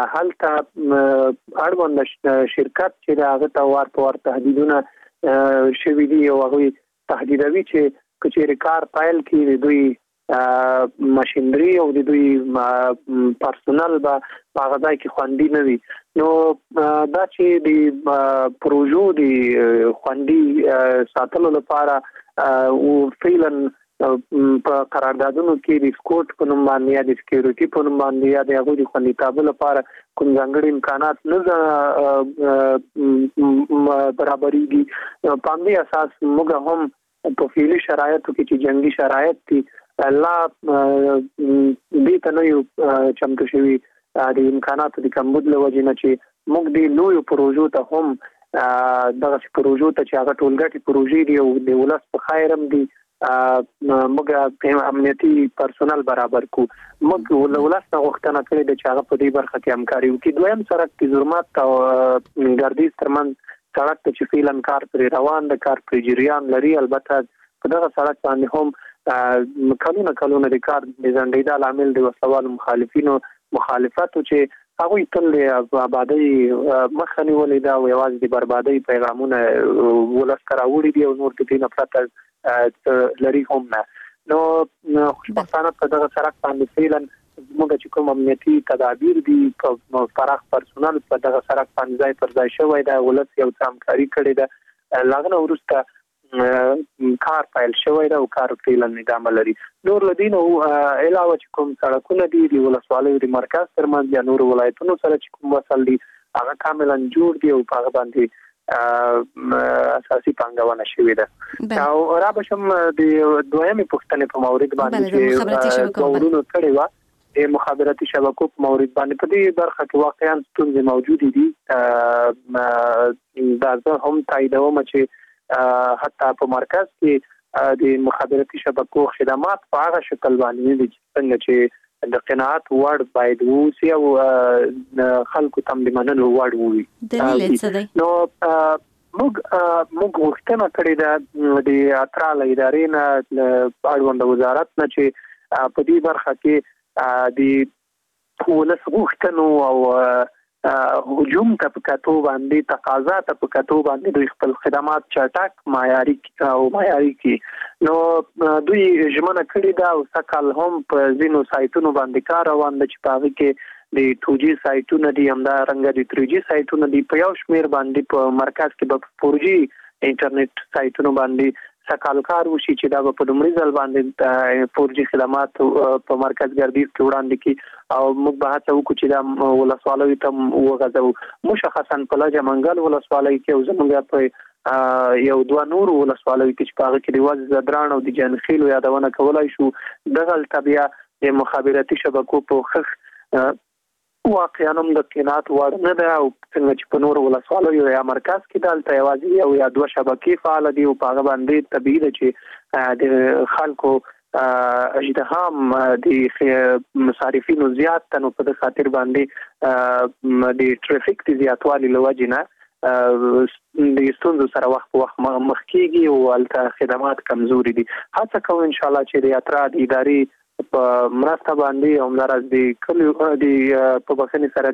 هلته اړوند شرکت چې هغه ته ورته تهدیدونه شوي دي او هغه تهدیدوي چې کچېرې کار فایل کې دوی ماشينري او د دوی پرسونل به هغه ځای کې خوندي نه وي. نو دا چې د پروژو د خوندي ساتلو لپاره او فعلا په قراردادونو کې د سکوټ په نوم باندې یا د سکیورټي په نوم باندې یا د هغو د خوندیتابه لپاره کوم ځانګړي امکانات نه برابرېږي. په همدې اساس موږ هم په فعلي شرایطو کې چې جنګي شرایط دي الله دې ته نه یو چمتو شوي د امکاناتو د کمبود له وجې نه چې موږ د لویو پروژو ته هم دغه پروژو ته چې هغه ټولګټې پروژې دي او د ولس په خیر هم دي موږ امنیتي پرسونل برابر کو. موږ له ولس نه غوښتنه کړې ده چې هغه په دې برخه کې همکاري وکړي. دویم سړک د زرمت او ګردیز ترمنځ سړک ته چې فعلا کار پرې روان ده، کار پرې جریان لري. البته په دغه سړک باندې هم کلونه د کار د ځنډېدا لامل د وسوالو مخالفینو مخالفتو چې هغه تل د آبادی مخه نیولې ده او یوازې د بربادۍ پیغامونه ولس کراوړي دي او نور د دې نه پرته لري هم نه. نو خوشبختانه په دغه سړک باندې فعلا موږ چې کوم امنیتي تدابیر دي په فراخ پرسونل په دغه سړک باندې ځای پر ځای شوی ده. ولس یو څه همکاري کړې ده. لاغنه وروسته کار فایل شوی ده او کار فعلا ادامه لري. نور لدین او علاوه چې کوم سړکونه دي د ولسوالیو د مرکز ترمنځ یا نور ولایتونو سره چې کوم وصل دي هغه کاملا جوړ دي او په هغه باندې اساسي پانګونه شوې ده. او را بشم د دویمې پوښتنې په مورید باندې چې ورونو کړي و د مخابراتي شبکو په مورید باندې په دې برخه کې واقعا ستونزې موجود دي. دا زه هم تاییدوم چې حتی په مرکز کې د مخابراتي شبکو خدمات په هغه شکل باندې دي چې څنګه چې د قناعت وړ باید ووسي او خلکو ته د منلو وړ وي. نو موږ غوښتنه کړې ده د اترا له ادارې نه اړوند وزارت نه چې په دې برخه کې د ولس غوښتنو او هجوم ته په کتو باندې تقاضا ته په کتو باندې دوی خپل خدمات چټک معیاري کی. نو دوی ژمنه کړې ده او سکل هم په ځینو سایټونو باندې کار روان ده چې په هغه کې د 2G سایټونه دي، همدا رنګه د 3G سایټونه دي. په یو شمیر باندې په مرکز کې به 4G انټرنیټ سایټونو باندې سکل کار وشي چې دا په لومړي ځل باندې 4G خدمات په مرکز ګردیز کې وړاندې کی او موږ به هڅه وکړو چې دا ولسوالۍ ته وغځو. مشخصا په لجه منګل ولسوالۍ کې او زموږ په یو دوه نور ولسوالۍ کې چې په هغه کې د وز زدران او د جنخیلو یادونه کولای شو. دغه طبيعه د مخابراتي شبکو په خخ واقعا هم د قناعت وړ نه ده او څنګه چې په نور ولسوالیو یا مرکز کې دلته یوازې یو یا دوه شبکې فعال دي او په هغه باندې طبیعي ده چې د خلکو اجتهام د مصارفینو زیات تنو په خاطر باندې د ټریفیک د زیاتوالي لوجې نه د ستونزو سره وخت په وخت مخ کیږي او البته خدمات کمزوري دي. هڅه کوو ان شاء الله چې د اترا د ادارې په مرسته باندې هم راز دي کلیو دي په بخښنې سره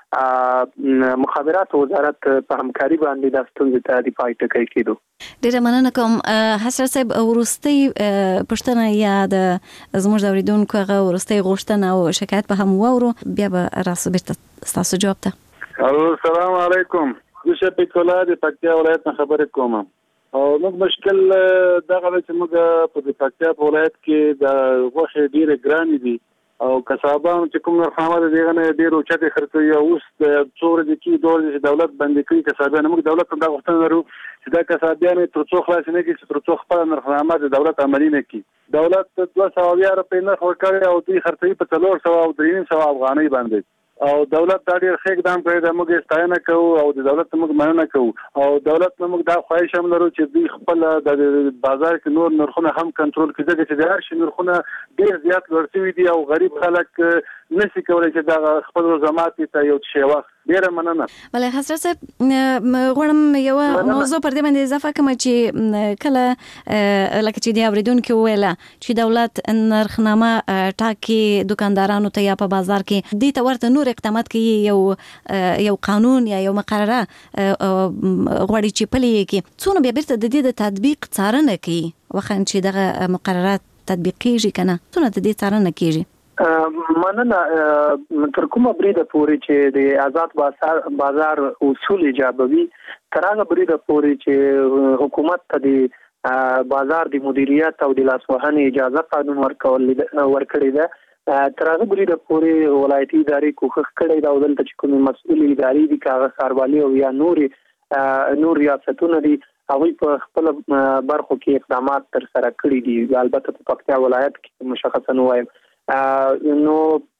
دي مخابرات وزارت په همکاري باندې د ستونزې ته د پای ټکی کېدو. ډیره مننه کوم حسرت صاحب. ورستي پښتنه یا د زموږ د اوریدونکو هغه ورستي غوښتنه او شکایت به هم وورو بیا به راسو بیرته تاسو جواب ته. السلام علیکم. زه شفیق الله د پکتیا ولایت نه خبرې کوم. او موږ مشکل دغه چې موږ په پکتیا ولایت کې د غوښې ډېرې ګرانې دي او کسبان چې کوم نرخونه دي نه ډېر اوچته خرڅوي. اوس د څور دي کې دولت باندې کوي کسبان. موږ دولت ته دا غوښتنه لرو چې دا کسبان تر څو خلاص نه کړي، تر څو خپل نرخونه د دولت عملي نه کړي. دولت 200 روپۍ نرخ ورکړي او دوی خرڅوي په 400 او 300 افغانۍ باندې. او دولت دا ډېر ښه اقدام کړی دا موږ ستاینه کوو او د دولت موږ مننه کوو او دولت موږ دا خواهش هم لرو چې دوی خپل د بازار کې نور نرخونه هم کنټرول کړي ځکه چې د هر شي نرخونه ډېر زیات لوړ شوي دي او غریب خلک نسی کولای چې دا خپل روزمات ته یو شی وخت ډیره مننه. بله حضرت صاحب غواړم یو موضوع پر دې باندې اضافه کوم چې کله لکه چې دی اوریدونکو ویله چې دولت نرخنامه ټاکي دکاندارانو ته یا په بازار کې دې ته ورته نور اقدامات کوي یو قانون یا یو مقرره غواړي چې پلي کې څونه بیا بیرته د دې د تطبیق څارنه کوي وخت چې دغه مقررات تطبیق کیږي کنه څونه د دې څارنه کیږي؟ مننه. تر کومه بریده پورې چې د آزاد بازار اصول ایجابوي تر هغه بریده پورې چې حکومت ته د بازار د مدیریت او د لاسوهنې اجازه قانون ورکړی ده تر هغه بریده پورې ولایتي ادارې کوښښ کړی دا دلته چې کوم مسؤل ادارې دي کاغه ښاروالي او یا نور ریاستونه دي هغوی په خپل برخو کې اقدامات تر سره کړي دي. البته په پکتیا ولایت کې مشخصا وایم نو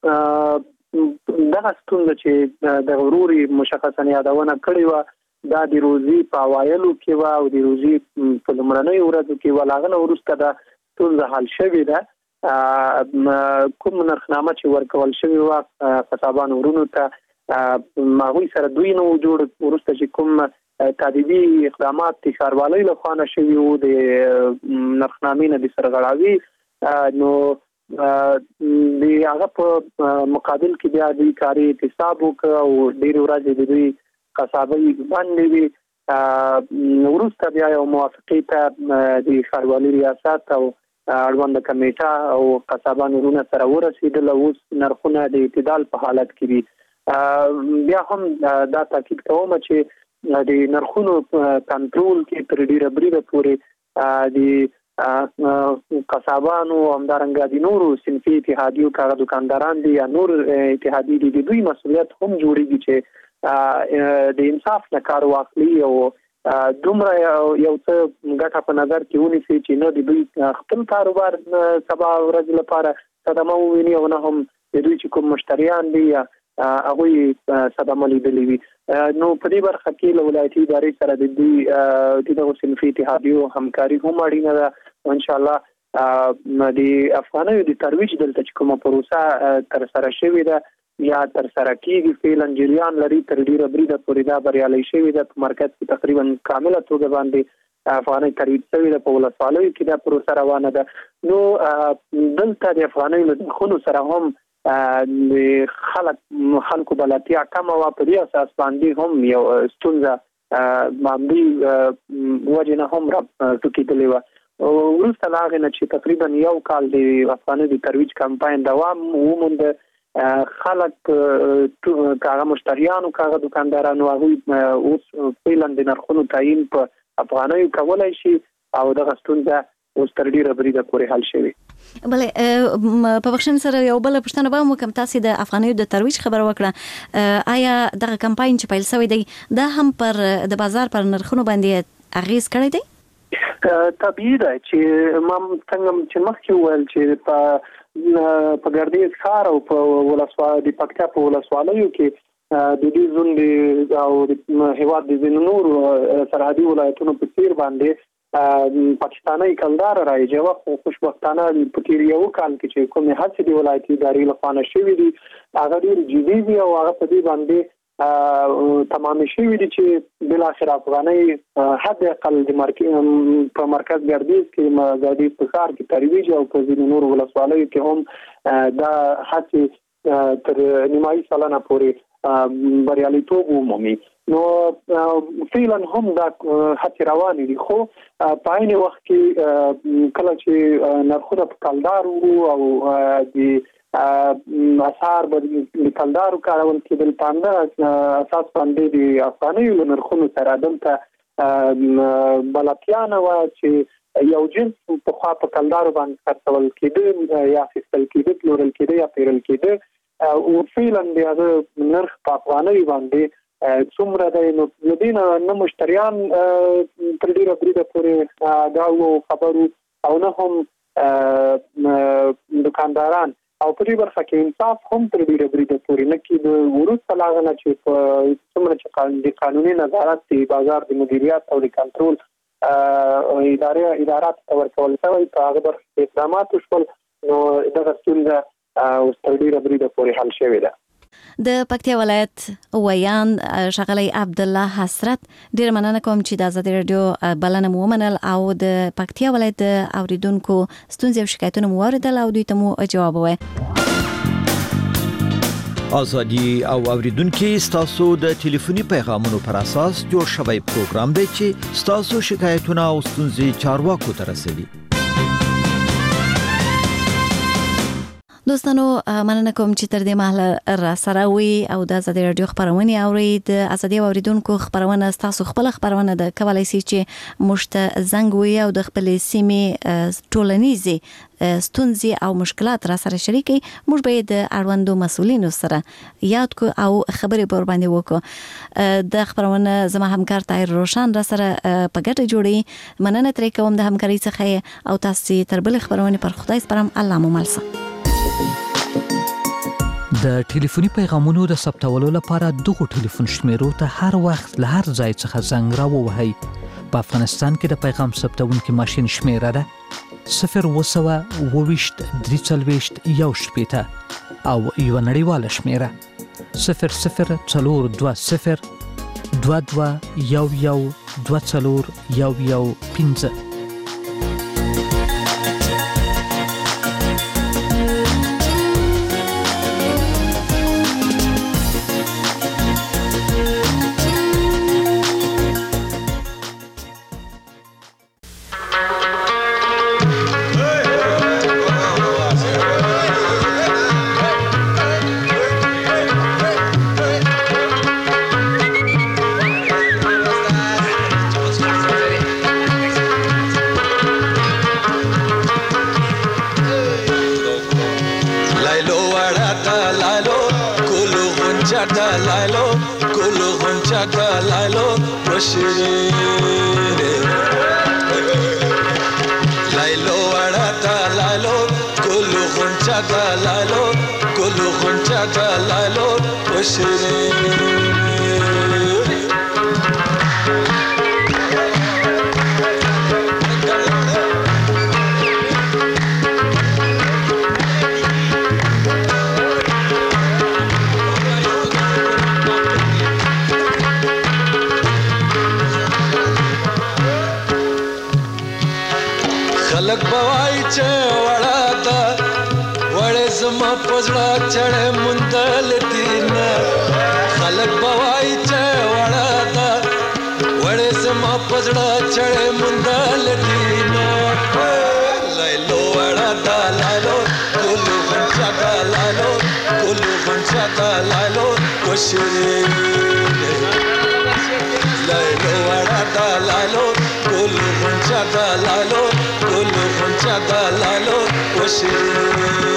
دغه ستونزه چې د غروري مشخصا یادونه کړې و دا د روزي په اوایلو کې و او د روزي په لومړنۍ ورځو کې ولاغنه ورسته دا ستونزه حل شوې ده. کوم نرخنامه چې ورکول شوې و قصابانو ورونو ته هغوی سره دوی نو جوړ ورسته چې کوم تادیبي اقدامات د ښاروالۍ لخوا نه شوي وو د نرخنامې نه د سرغړاوي نو د هغه په مقابل کې بیا د کاري احتساب وکړ او ډېر ورځې د دوی قصابۍ باندې وي وروسته بیا یو موافقې ته د ښاروالي ریاست او اړوند کمیټه او قصابانو ورونه سره ورسېدل. اوس نرخونه د اعتدال په حالت کې دي. بیا هم دا تاکید کوم چې د نرخونو کنټرول کې تر ډیره بریده پورې د قصابانو همدارنګه د نورو صنفي اتحادیو کاغه دکانداران دي یا نور اتحادیې دي د دوی مسؤلیت هم جوړیږي چې د انصاف نه کار واخلي او دومره یو څه ګټه په نظر کې ونیسي چې نه د دوی خپل کاروبار سبا ورځ لپاره صدمه وویني او نه هم د دوی چې کوم مشتریان دي یا هغوی صدمه لیدلې وي. نو په دې برخه کې له ولایتي ادارې سره د دوی دغه صنفي اتحادیو همکاري هم اړینه ده او انشاءالله د افغانیو د ترویج دلته چې کومه پروسه تر سره شوې ده یا تر سره کېږي فعلا جریان لري تر ډیره بریده پورې دا بریالۍ شوې ده. په مرکز کې تقریبا کامله توګه باندې افغانۍ ترویج شوې ده. په ولسوالیو کې دا پروسه روانه ده. نو دلته د افغانیو له نرخونو سره هم د خلکو بلدتیا کمه وه په دې اساس باندې هم یو ستونزه معمولي وجې نه هم راټوکېدلې وه. وروسته له هغې نه چې تقریبا یو کال د افغانیو د ترویج کمپاین دوام ومونده خلک کاغه مشتریانو کاغه دکاندارانو هغوی اوس فعلا د نرخونو تعیین په افغانیو کولی شي او دغه ستونزه اوس تر ډیره بریده پورې حل شوې. بله په بخښنې سره یو بله پوښتنه به هم وکړم. تاسې د افغانیو د ترویج خبره وکړه آیا دغه کمپاین چې پیل شوی دی دا هم پر د بازار پر نرخونو باندې اغیز کړی دی؟ طبیعي ده چې ما څنګه چې مخکې وویل چې په ګردیز ښار او په د پکتیا په ولسوالیو کې د دې زون او د هېواد د ځینو نورو سرحدي ولایتونو په څیر باندې پاکستاني کلدار راځي او خوشبختانه په تیر یو کال کې چې کومه هڅې د ولایتي ادارې لخوا نشوي دي هغه ډېر جدي دي او هغه په دې باندې تمام شوی دي چې بل اخر افغاني حد اقل د په مرکز ګردیز کې ګردیز په ښار کې ترویج او په ځینو نورو ولسوالیو کې هم دا هڅې تر نیمایي سلنه پورې بریالیتوب ومومي. نو فعلا هم دا هڅې روانې دي خو په عین وخت کې کله چې نرخونه په کلدار وو او د اسعار به د کلدارو کارول کېدل په همدا اساس باندې د افغانیو له نرخونو سره دلته بلدتیا نه وه چې یو جنس پخوا په کلدارو باندې خرڅول کېده یا اخیستل کېده پلورل کېده یا پیرل کېده او فعلا د هغه نرخ په افغانیو باندې څومره دی نو د دې نه مشتریان تر ډېره بریده پورې دا خبرو او نه هم دکانداران او په دې برخه کې انصاف هم تر ډېره بریده پورې نه کېده. وروسته له هغه نه چې څومره چې د قانوني نظارت د بازار د مدیریت او د کنټرول ادارات ته ورکول شوی په هغه برخه کې اقدامات وشول نو دغه ستونزه اوس تر ډیره بریده پورې حل شوې ده. د پکتیا ولایت ویان ښاغلی عبدالله حسرت ډیر مننه کوم چې د ازادي راډیو بلنه مو ومنل او د پکتیا ولایت د اوریدونکو ستونزې او شکایتونه مو واوریدل او دوی ته مو جواب ووایه. ازادي او اوریدونکو ستاسو د ټلیفوني پیغامونو پر اساس جوړ شوی پروګرام دی چې ستاسو شکایتونه او ستونزې چارواکو ته رسوي. دوستانو مننه کوم چې تر دې مهاله را سره وي او د ازادي راډیو خبرونه اوري. د ازادي اوریدونکو خبرونه تاسو خپل خبرونه د کولای شي چې مشت زنګ وي او د خپل سیمې ټولنیزي ستونزې او مشکلات را سره شریکي. موږ به د اړوندو مسؤلینو سره یاد کو او خبرې پر باندې وکړو. د خبرونه زما همکار طاهر روشن را سره په ګډه جوړي. مننه ترې کوم د همکاري څخه او تاسو تر بل خبرونه پر خدای سپارم. الله مو ملسه. د ټلیفوني پیغامونو د ثبتولو لپاره دغه ټلیفون شمیرو ته هر وخت له هر ځای څخه زنګ راووهئ. په افغانستان کې د پیغام ثبتونکو ماشین شمیره ده 020 340 1 او یو نړیواله شمیره 0040 22 11 24 خلق بوای چې وړا تا وړې زما پزړه چړې مندل دین خلق بوای چې وړا تا وړې زما پزړه چړې مندل دین لایلو وړا تا لالو ګلو غنچا تا لالو ګلو غنچا تا لالو وشري لایلو وړا تا لالو ګلو غنچا تا لالو ګلو غنچا تا لالو وشري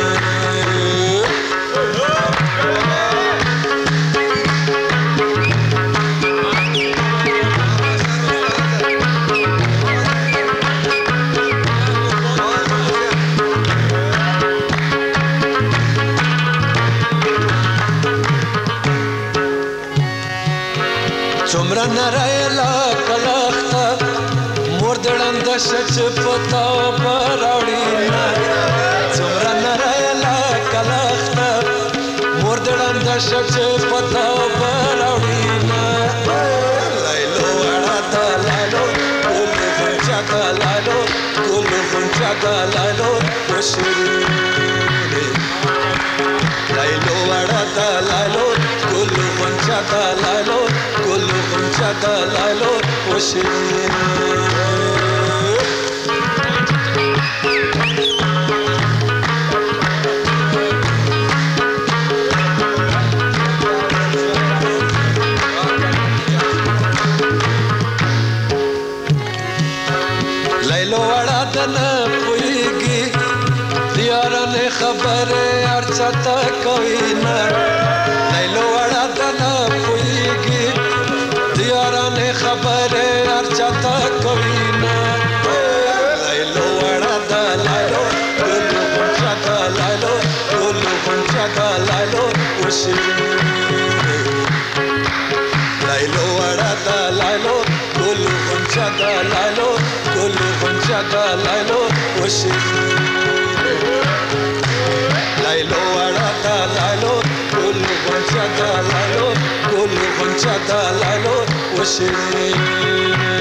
څومره نړیلا کلاخته مور دړند شچ پتا پراوړی څومره نړیلا کلاخته مور دړند شچ پتا پراوړی لایلو وړا تا لالو ګل غنچا تا لالو ګل غنچا تا لالو وشري لایلو وړا تا لالو ګل غنچا تا لالو ګل غنچا تا لالو وشري لایلو وړا دنه پويږي دیارانه خبره ارچا تا کوي نه لایلو وړا دنه پويږي دیارانه خبره ارچا تا کوي نه لایلو وړا د لایلو ګلو غنچا تا لایلو ګلو غنچا تا لایلو وشري لایلو وړا د لایلو ګلو غنچا تا لایلو ګلو غنچا تا لایلو وشري لایلو چا د لالو وشړي